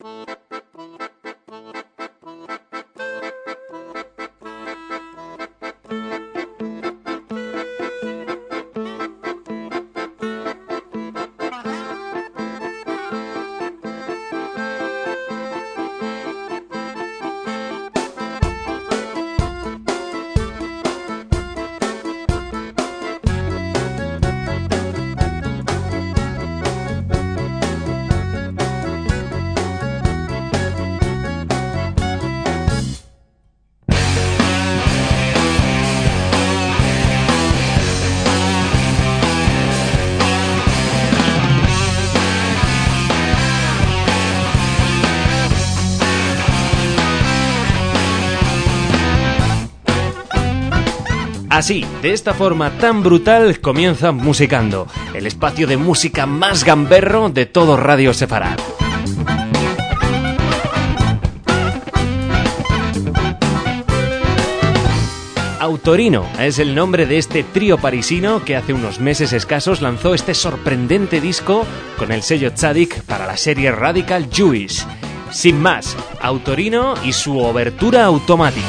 Así, de esta forma tan brutal, comienza Musicando, el espacio de música más gamberro de todo Radio Sefarad. Autorino es el nombre de este trío parisino que hace unos meses escasos lanzó este sorprendente disco con el sello Tzadik para la serie Radical Jewish. Sin más, Autorino y su obertura automática.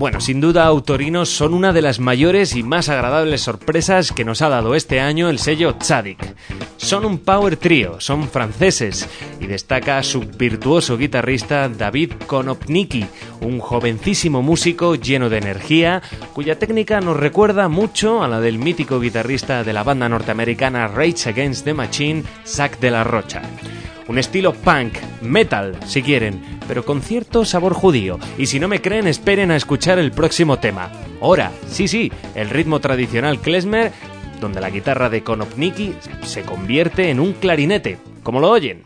Bueno, sin duda Autorino son una de las mayores y más agradables sorpresas que nos ha dado este año el sello Tzadik. Son un power trio, son franceses y destaca su virtuoso guitarrista David Konopnicki, un jovencísimo músico lleno de energía, cuya técnica nos recuerda mucho a la del mítico guitarrista de la banda norteamericana Rage Against the Machine, Zack de la Rocha. Un estilo punk, metal, si quieren, pero con cierto sabor judío. Y si no me creen, esperen a escuchar el próximo tema. Ora, sí, el ritmo tradicional klezmer, donde la guitarra de Konopnicki se convierte en un clarinete, como lo oyen.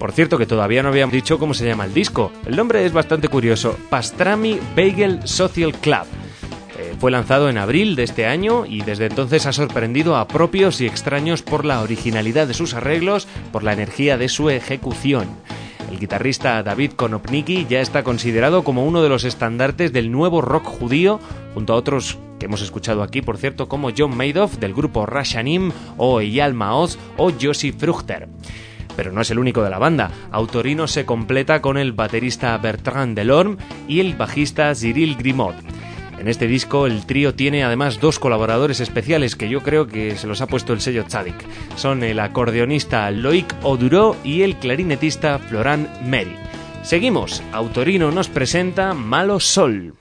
Por cierto, que todavía no habíamos dicho cómo se llama el disco. El nombre es bastante curioso, Pastrami Bagel Social Club. Fue lanzado en abril de este año y desde entonces ha sorprendido a propios y extraños por la originalidad de sus arreglos, por la energía de su ejecución. El guitarrista David Konopnicki ya está considerado como uno de los estandartes del nuevo rock judío, junto a otros que hemos escuchado aquí, por cierto, como John Madoff del grupo Rashanim, o Eyal Maoz o Yossi Fruchter. Pero no es el único de la banda. Autorino se completa con el baterista Bertrand Delorme y el bajista Cyril Grimaud. En este disco el trío tiene además dos colaboradores especiales que yo creo que se los ha puesto el sello Tzadik. Son el acordeonista Loïc Oduro y el clarinetista Florent Mery. Seguimos, Autorino nos presenta Malo Sol.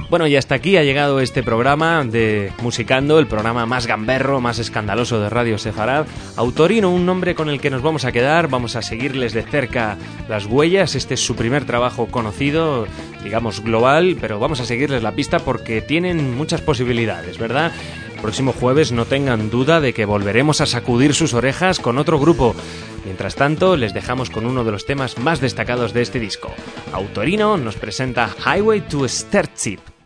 Bueno, y hasta aquí ha llegado este programa de Musicando, el programa más gamberro, más escandaloso de Radio Sefarad. Autorino, un nombre con el que nos vamos a quedar, vamos a seguirles de cerca las huellas. Este es su primer trabajo conocido, digamos global, pero vamos a seguirles la pista porque tienen muchas posibilidades, ¿verdad? El próximo jueves no tengan duda de que volveremos a sacudir sus orejas con otro grupo. Mientras tanto, les dejamos con uno de los temas más destacados de este disco. Autorino nos presenta Highway to Sterchip.